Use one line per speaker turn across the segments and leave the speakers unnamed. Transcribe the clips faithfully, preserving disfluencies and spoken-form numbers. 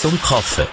zum Kaffee.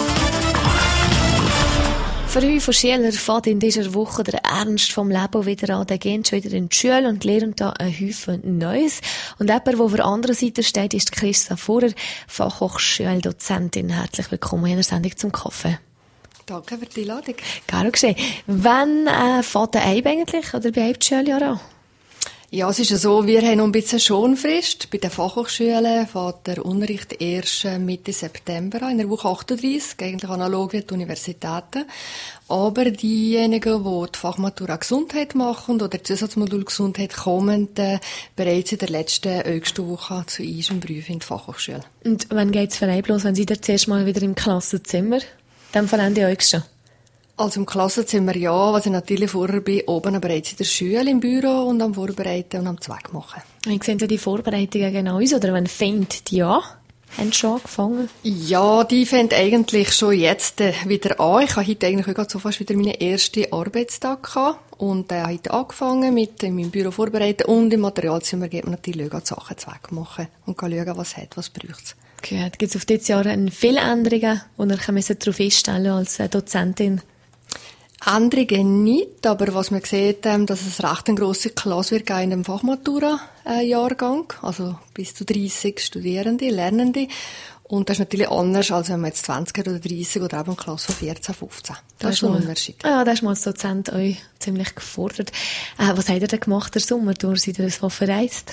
Für viele Schüler fängt in dieser Woche der Ernst vom Leben wieder an. Der geht schon wieder in die Schule und lernt da ein Haufen Neues. Und jemand, der auf der anderen Seite steht, ist Christa Vorer, Fachhochschuldozentin. Herzlich willkommen in der Sendung zum Kaffee.
Danke für die Einladung.
Gerne geschehen. Wann äh, fängt der Eib eigentlich oder bei Eib das Schuljahr an?
Ja, es ist ja so, wir haben noch ein bisschen Schonfrist. Bei den Fachhochschulen fängt der Unterricht erst Mitte September an, in der Woche achtunddreissig, eigentlich analog wie die Universitäten. Aber diejenigen, die die Fachmatura Gesundheit machen oder das Zusatzmodul Gesundheit, kommen äh, bereits in der letzten Augustwoche zu unserem Beruf in die Fachhochschule.
Und wann geht es für Eib los, wenn Sie da zuerst mal wieder im Klassenzimmer? In dem Fall Ende August schon?
Also im Klassenzimmer ja, was ich natürlich vorher bin, oben bereits in der Schule im Büro und am Vorbereiten und am Zweck machen.
Wie sehen Sie die Vorbereitungen genau aus? Oder wann fängt die an? Haben Sie schon angefangen?
Ja, die fängt eigentlich schon jetzt äh, wieder an. Ich habe heute eigentlich gerade so fast wieder meinen ersten Arbeitstag gehabt und äh, heute angefangen mit in meinem Büro vorbereiten und im Materialzimmer geht man natürlich die Sachen Zweck machen und kann schauen, was hat, was braucht es.
Okay, gibt es auf dieses Jahr viele Änderungen, die ihr darauf einstellen als Dozentin?
Änderungen nicht, aber was man sieht, dass es recht eine grosse Klasse wird in dem Fachmatura-Jahrgang, also bis zu dreissig Studierende, Lernende. Und das ist natürlich anders, als wenn man jetzt zwanzig oder dreissig oder eben eine Klasse von vierzehn, fünfzehn. Das, das ist schon ein Unterschied.
Ja, da ist mal als Dozent euch ziemlich gefordert. Äh, was habt ihr denn gemacht, der Sommer durch? Seid ihr so verreist?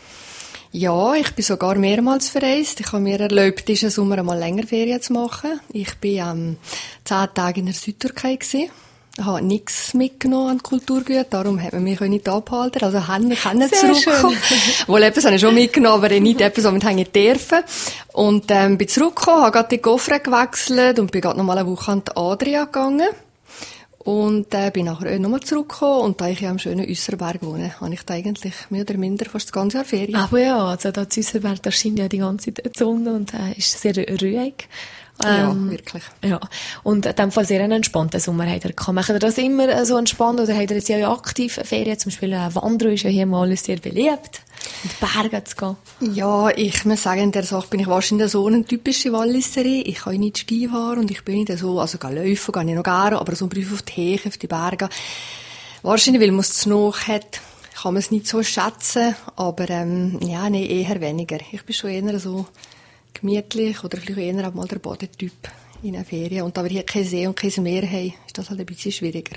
Ja, ich bin sogar mehrmals verreist. Ich habe mir erlaubt, diesen Sommer einmal länger Ferien zu machen. Ich bin ähm, zehn Tage in der Südtürkei gewesen. Ich habe nichts mitgenommen an Kulturgütern, darum hat man mich nicht abgehalten. Also haben wir können zurückkommen. Wohl etwas habe ich schon mitgenommen, aber nicht etwas, was wir hängen dürfen. Und ähm, bin zurückgekommen, habe gerade die Koffer gewechselt und bin gerade noch mal eine Woche an die Adria gegangen. Und äh, bin nachher auch nochmal zurückgekommen und da ich ja am schönen Üsserberg wohne, habe ich da eigentlich mehr oder minder fast das ganze Jahr Ferien.
Aber ja, also da zu Üsserberg, da scheint ja die ganze Zeit die Sonne und äh, ist sehr ruhig.
Ähm, ja, wirklich.
Ja. Und in dem Fall sehr einen entspannten Sommer hat er gehabt. Macht ihr das immer so entspannt oder hat er jetzt ja aktiv Ferien? Zum Beispiel äh, Wandern ist ja hier mal sehr beliebt. In die Berge zu gehen.
Ja, ich muss sagen, in der Sache bin ich wahrscheinlich so eine typische Walliserin. Ich kann nicht Ski fahren und ich bin nicht so, also gehen laufen, gehe ich noch gerne, aber so ein Brief auf die Heche, auf die Berge. Wahrscheinlich, weil man es zu nahe hat, kann man es nicht so schätzen, aber ähm, ja, nee, eher weniger. Ich bin schon eher so gemütlich oder vielleicht eher auch mal der Badetyp in einer Ferien. Und da wir hier kein See und kein Meer haben, ist das halt ein bisschen schwieriger.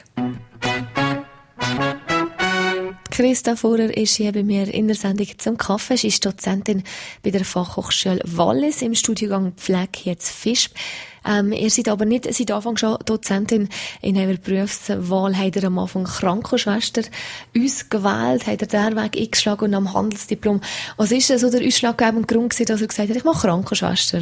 Christa Vorer ist hier bei mir in der Sendung zum Kaffee. Sie ist Dozentin bei der Fachhochschule Wallis im Studiengang Pflege hier zu Visp. Ähm, ihr seid aber nicht seit Anfang schon Dozentin. In eurer Berufswahl habt ihr am Anfang Krankenschwester ausgewählt, habt ihr den Weg eingeschlagen und am Handelsdiplom. Was ist denn so der ausschlaggebende Grund gewesen, dass ihr gesagt habt, ich mache Krankenschwester?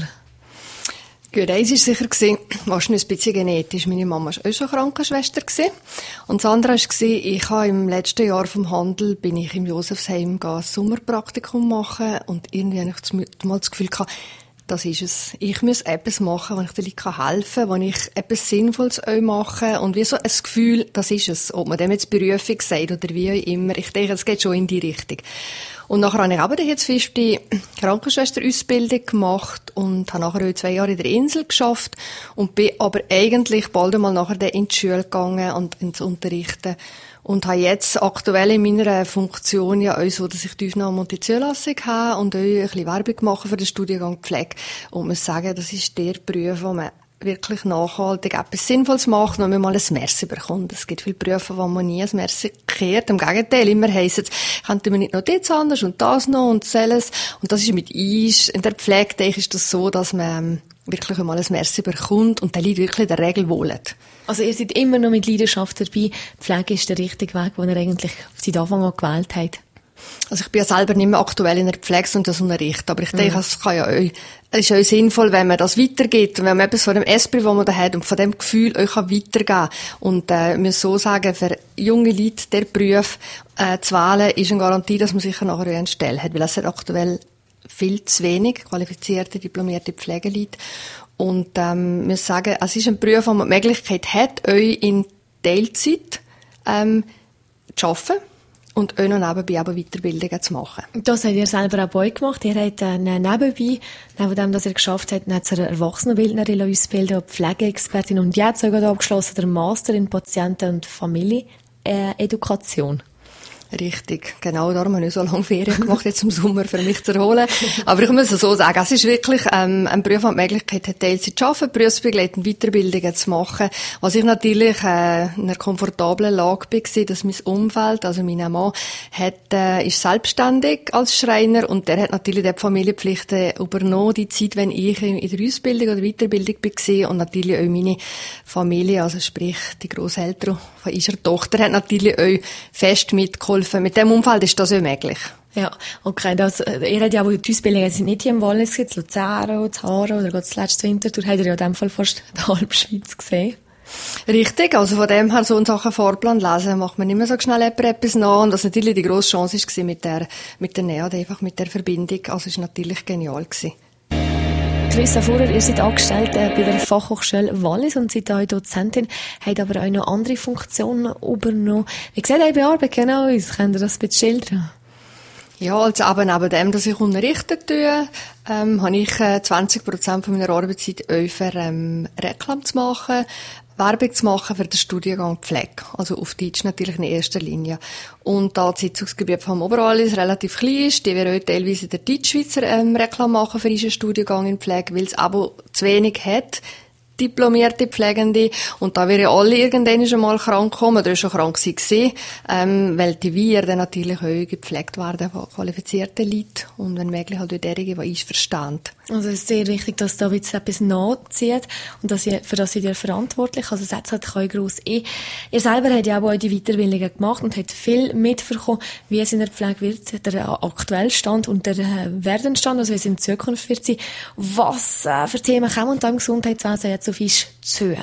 Gut, eins war sicher gewesen, wahrscheinlich ein bisschen genetisch. Meine Mama war auch schon Krankenschwester gewesen. Und das andere war, ich habe im letzten Jahr vom Handel, bin ich im Josefsheim ein Sommerpraktikum machen und irgendwie habe ich mal das Gefühl gehabt, das ist es. Ich muss etwas machen, wo ich den Leuten helfen kann, wo ich etwas Sinnvolles auch mache und wie so ein Gefühl, das ist es. Ob man dem jetzt Berufung sagt oder wie auch immer. Ich denke, es geht schon in die Richtung. Und nachher habe ich aber jetzt fest die Krankenschwesterausbildung gemacht und habe nachher auch zwei Jahre in der Insel geschafft und bin aber eigentlich bald einmal nachher in die Schule gegangen und ins Unterrichten und habe jetzt aktuell in meiner Funktion ja auch so, dass ich die Aufnahme und die Zulassung habe und auch ein bisschen Werbung mache für den Studiengang Pflege und muss sagen, das ist der Beruf, wo man wirklich nachhaltig etwas Sinnvolles macht, wenn man mal ein Merci bekommt. Es gibt viele Berufe, wo man nie ein Merci kehrt. Im Gegenteil, immer heisst es, könnte man nicht noch das anders und das noch und das. Und das ist mit uns. In der Pflege, denke ich, ist das so, dass man wirklich mal ein Merci bekommt und der Leute wirklich in der Regel wollen.
Also ihr seid immer noch mit Leidenschaft dabei. Die Pflege ist der richtige Weg, den ihr eigentlich seit Anfang an gewählt habt.
Also ich bin ja selber nicht mehr aktuell in der Pflege und das Unterricht, aber ich denke, es kann ja auch, es ist auch sinnvoll, wenn man das weitergibt und wenn man etwas von dem Esprit, das man da hat und von dem Gefühl euch weitergeben kann. Und äh, ich muss so sagen, für junge Leute, der Beruf äh, zu wählen, ist eine Garantie, dass man sicher nachher eine Stelle hat, weil es hat aktuell viel zu wenig qualifizierte, diplomierte Pflegeleute. Und ähm, ich muss sagen, es ist ein Beruf, wo man die Möglichkeit hat, euch in Teilzeit ähm, zu arbeiten. und auch noch nebenbei aber Weiterbildungen zu machen.
Das habt ihr selber auch bei euch gemacht. Ihr habt äh, nebenbei, neben dem, dass ihr geschafft habt, nicht zur Erwachsenenbildnerin ausbilden, Pflegeexpertin und jetzt sogar abgeschlossen der Master in Patienten- und Familienedukation.
Richtig, genau, darum habe ich so lange Ferien gemacht, jetzt im Sommer, für mich zu erholen. Aber ich muss es so sagen, es ist wirklich ähm, ein Beruf, der die Möglichkeit hat, Teilzeit zu arbeiten, berufsbegleitend Weiterbildungen zu machen. Was ich natürlich äh, in einer komfortablen Lage war, dass mein Umfeld, also mein Mann, hat, äh, ist selbstständig als Schreiner und der hat natürlich die Familienpflichten übernommen, die Zeit, wenn ich in der Ausbildung oder Weiterbildung war und natürlich auch meine Familie, also sprich die Grosseltern von ihrer Tochter, hat natürlich auch fest mitgeholfen. Mit dem Umfeld ist das ja möglich.
Ja, okay. Das, ihr habt ja auch die Ausbildungen sind nicht hier im Wallis, in Luzern, in Aarau oder das letzte Winterthur, habt ihr ja in dem Fall fast die halbe Schweiz gesehen.
Richtig, also von dem her so in Sachen Fahrplan lesen macht man nicht mehr so schnell etwas nach und das natürlich die grosse Chance war mit der, mit der Nähe, einfach mit der Verbindung, also es war natürlich genial gewesen.
Christa Fuhrer, ihr seid angestellt äh, bei der Fachhochschule Wallis und seid auch Dozentin, habt aber auch noch andere Funktionen übernommen. Wie sieht eure Arbeit genau aus? Könnt ihr das ein bisschen schildern?
Ja, also eben neben dem, dass ich unterrichten tue, ähm, habe ich äh, zwanzig Prozent von meiner Arbeitszeit auch für ähm, Reklam zu machen, Werbung zu machen für den Studiengang Pflege. Also auf Deutsch natürlich in erster Linie. Und da das Sitzungsgebiet vom Oberwallis relativ klein ist, die wir auch teilweise der Deutschschweizer ähm, Reklam machen für diesen Studiengang in Pflege, weil es aber zu wenig hat, diplomierte Pflegende. Und da wären alle irgendwann schon mal krank gekommen, oder schon krank gewesen, ähm, weil die wir dann natürlich auch gepflegt werden von qualifizierten Leuten. Und wenn möglich halt auch derjenige, die uns verstehen.
Also es ist sehr wichtig, dass da jetzt etwas nachzieht und dass ihr, für das seid ihr verantwortlich. Also es hat halt kein grosses E. Ihr selber habt ja auch die Weiterbildungen gemacht und habt viel mitbekommen, wie es in der Pflege wird, der aktuelle Stand und der Werdenstand, also wie es in Zukunft wird sein. Was äh, für Themen kommen da im Gesundheitswesen jetzt auf uns zu?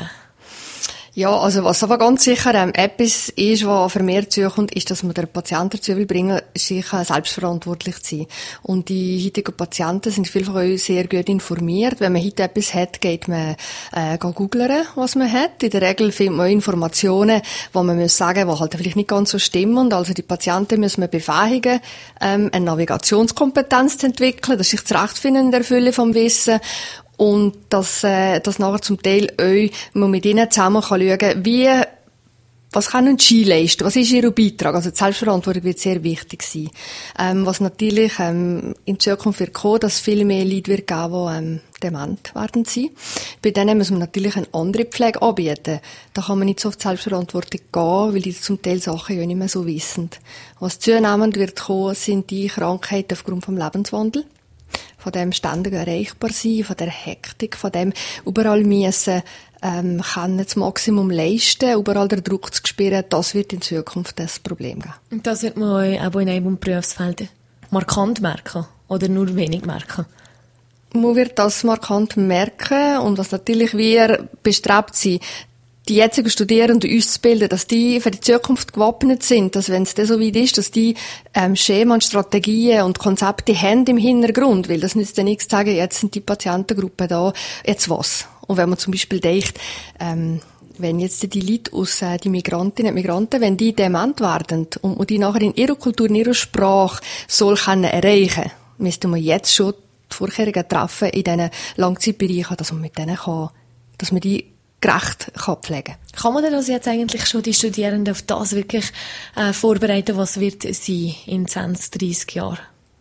Ja, also was aber ganz sicher ähm, etwas ist, was vermehrt zukommt, ist, dass man den Patienten dazu will bringen, sich äh, selbstverantwortlich zu sein. Und die heutigen Patienten sind vielfach auch sehr gut informiert. Wenn man heute etwas hat, geht man äh, googeln, was man hat. In der Regel findet man auch Informationen, die man muss sagen, die halt vielleicht nicht ganz so stimmen. Und also die Patienten müssen wir befähigen, ähm, eine Navigationskompetenz zu entwickeln, dass sich zurechtfinden in der Fülle vom Wissen. Und dass, äh, dass nachher zum Teil auch man mit ihnen zusammen kann schauen, wie, was können sie leisten? Was ist ihr Beitrag? Also die Selbstverantwortung wird sehr wichtig sein. Ähm, was natürlich, ähm, in Zukunft wird kommen, dass viel mehr Leute wird geben, die, ähm, dement werden sein. Bei denen muss man natürlich eine andere Pflege anbieten. Da kann man nicht so auf die Selbstverantwortung gehen, weil die zum Teil Sachen ja nicht mehr so wissen. Was zunehmend wird kommen, sind die Krankheiten aufgrund vom Lebenswandel. Von dem ständig erreichbar sein, von der Hektik, von dem überall müssen, ähm, können das Maximum leisten, überall den Druck zu spüren, das wird in Zukunft das Problem geben.
Und das wird man auch in einem Berufsfeld markant merken oder nur wenig merken?
Man wird das markant merken und was natürlich wir bestrebt sind, die jetzigen Studierenden auszubilden, dass die für die Zukunft gewappnet sind, dass wenn es dann so weit ist, dass die ähm, Schema und Strategien und Konzepte haben im Hintergrund, weil das nützt ja nichts zu sagen, jetzt sind die Patientengruppen da, jetzt was? Und wenn man zum Beispiel denkt, ähm, wenn jetzt die Leute aus, äh, die Migrantinnen und Migranten, wenn die dement werden und man die nachher in ihrer Kultur, in ihrer Sprache soll können erreichen, müsste man jetzt schon die Vorkehrungen treffen in diesen Langzeitbereichen, dass man mit denen kann, dass man die gerecht kann pflegen.
Kann man denn das jetzt eigentlich schon die Studierenden auf das wirklich äh, vorbereiten, was wird sein in zwanzig, dreissig Jahren?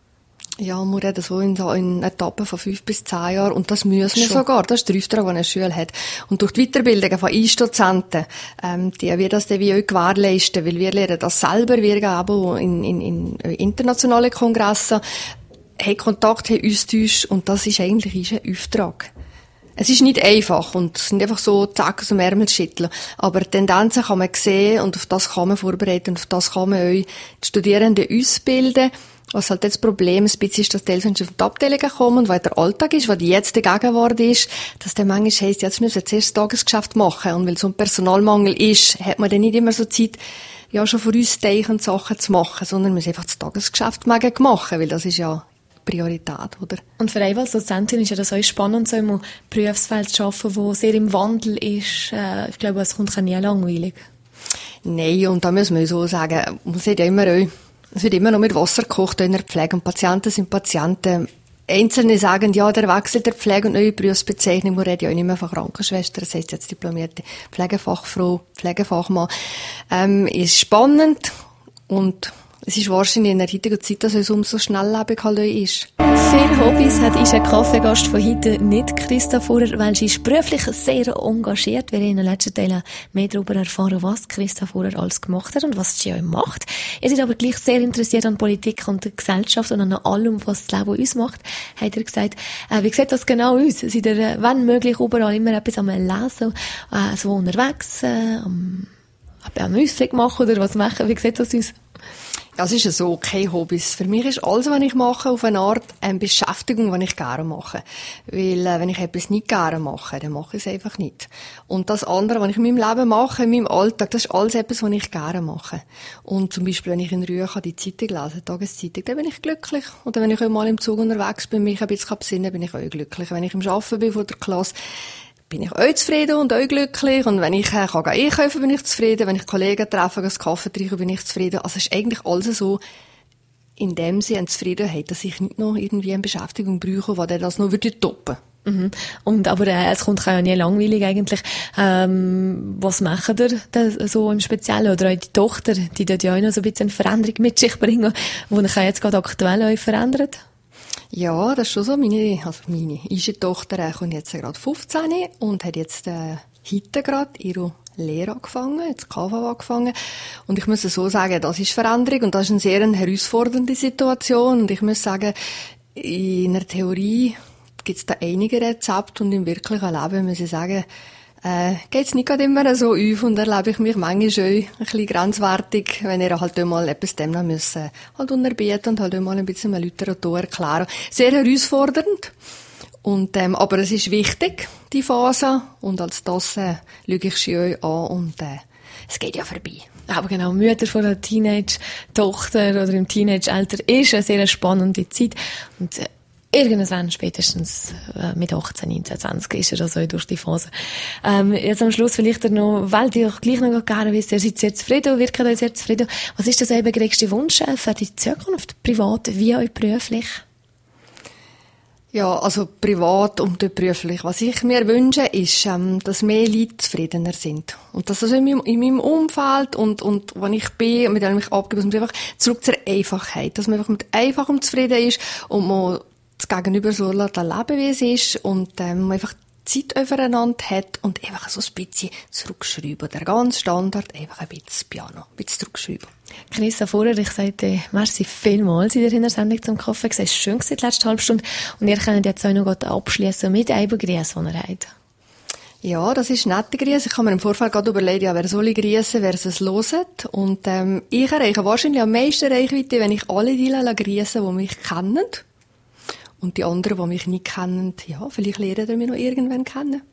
Ja, wir reden so in, in Etappen von fünf bis zehn Jahren und das müssen wir schon. Sogar. Das ist der Auftrag, den eine Schule hat. Und durch die Weiterbildung von Einstudenten, ähm, die wir das dann wie auch gewährleisten, weil wir lernen das selber, wir gehen aber in, in, in internationale Kongresse, haben Kontakt, haben Austausch und das ist eigentlich ein Auftrag. Es ist nicht einfach und es sind einfach so zack aus dem Ärmel schütteln. Aber Tendenzen kann man sehen und auf das kann man vorbereiten und auf das kann man auch die Studierenden ausbilden. Was halt jetzt das Problem ein bisschen ist, dass die Eltern auf die Abteilungen kommen, weil der Alltag ist, weil die jetzt die Gegenwart ist, dass der manchmal heisst, jetzt müssen wir zuerst das Tagesgeschäft machen. Und weil so ein Personalmangel ist, hat man dann nicht immer so Zeit, ja, schon vor uns und Sachen zu machen, sondern man muss einfach das Tagesgeschäft machen, weil das ist ja Priorität, oder? Und
für einen als Dozentin ist ja das auch spannend, so im Berufsfeld zu arbeiten, das sehr im Wandel ist. Äh, ich glaube, es kommt nie langweilig.
Nein, und da müssen wir so sagen, man sieht ja immer auch, es wird immer noch mit Wasser gekocht in der Pflege und Patienten sind Patienten. Einzelne sagen, ja, der Wechsel der Pflege und neue Berufsbezeichnung, wir reden ja auch nicht mehr von Krankenschwester, das heisst jetzt diplomierte Pflegefachfrau, Pflegefachmann, ähm, ist spannend und es ist wahrscheinlich in der heutigen Zeit, dass es umso schnelllebig halt ist.
Viele Hobbys hat unser Kaffeegast von heute nicht, Christa Fuhrer, weil sie ist beruflich sehr engagiert. Wir haben in den letzten Teilen mehr darüber erfahren, was Christa Fuhrer alles gemacht hat und was sie auch macht. Ihr seid aber gleich sehr interessiert an Politik und der Gesellschaft und an allem, was das Leben ausmacht, hat er gesagt. Äh, wie sieht das genau aus? Seid ihr, äh, wenn möglich, überall immer etwas am Lesen, äh, so unterwegs, äh, am, am Ausflug machen oder was machen? Wie sieht das aus?
Das ist ja so, keine Hobbys. Für mich ist alles, was ich mache, auf eine Art eine Beschäftigung, die ich gerne mache. Weil, äh, wenn ich etwas nicht gerne mache, dann mache ich es einfach nicht. Und das andere, was ich in meinem Leben mache, in meinem Alltag, das ist alles etwas, was ich gerne mache. Und zum Beispiel, wenn ich in Ruhe die Zeitung lese, die Tageszeitung, dann bin ich glücklich. Oder wenn ich einmal im Zug unterwegs bin, mich ein bisschen besinnen, bin ich auch glücklich. Wenn ich im Arbeiten bin vor der Klasse, bin ich auch zufrieden und auch glücklich. Und wenn ich äh, kann einkaufen, bin ich zufrieden. Wenn ich Kollegen treffe, einen Kaffee trinke, bin ich zufrieden. Also es ist eigentlich alles so, in dem sie eine Zufriedenheit, dass ich nicht noch irgendwie eine Beschäftigung brauche, die das noch würde toppen.
Mhm. Und, aber äh, es kommt ja nie langweilig eigentlich. Ähm, was machen ihr da so im Speziellen? Oder auch die Tochter, die dort ja auch noch so ein bisschen eine Veränderung mit sich bringen, die sich jetzt gerade aktuell auch verändert?
Ja, das ist schon so. Meine, also meine unsere Tochter äh, kommt jetzt gerade fünfzehn und hat jetzt äh, heute gerade ihre Lehre angefangen, jetzt K V angefangen. Und ich muss so sagen, das ist Veränderung und das ist eine sehr herausfordernde Situation. Und ich muss sagen, in der Theorie gibt es da einige Rezepte und im wirklichen Leben muss ich sagen, äh, geht's nicht gerade immer so auf und erlebe ich mich manchmal schon ein bisschen grenzwertig, wenn ihr halt mal etwas dem noch müssen, halt unterbieten und halt mal ein bisschen Literatur erklären. Sehr herausfordernd. Und, ähm, aber es ist wichtig, die Phase. Und als das, äh, schaue ich schön an und, äh, es geht ja vorbei.
Aber genau, Mütter von einer Teenage-Tochter oder im Teenage-Alter ist eine sehr spannende Zeit. Und, äh, irgendwann, spätestens äh, mit achtzehn, neunzehn, zwanzig ist er da so durch die Phase. Ähm, jetzt am Schluss vielleicht noch, weil ihr auch gleich noch gerne wisst, ihr seid sehr zufrieden, wirkt euch sehr zufrieden. Was ist das eben größte Wunsch für die Zukunft, privat wie auch beruflich?
Ja, also privat und beruflich. Was ich mir wünsche, ist, ähm, dass mehr Leute zufriedener sind. Und dass also in meinem, in meinem Umfeld und, und wo ich bin, mit dem ich abgebe, dass man einfach zurück zur Einfachheit, dass man einfach mit Einfachem zufrieden ist und man das Gegenüber so erleben, wie es ist und ähm, man einfach Zeit aufeinander hat und einfach so ein bisschen zurückschreiben. Der ganze Standard einfach ein bisschen Piano, ein bisschen zurückschreiben.
Christa Fuhrer, ich sagte, merci vielmals in der Sendung zum Kaffee. Es war schön die letzte halbe Stunde und ihr könnt jetzt auch noch abschließen mit einem Grüß, den ihr habt.
Ja, das ist nette Grüße. Ich habe mir im Vorfeld gerade überlegt, ja, wer soll ich grüßen, wer es hört. Und ähm, ich erreiche wahrscheinlich am meisten Reichweite, wenn ich alle die grüße, die mich kennen. Und die anderen, die mich nicht kennen, ja, vielleicht lernen wir mich noch irgendwann kennen.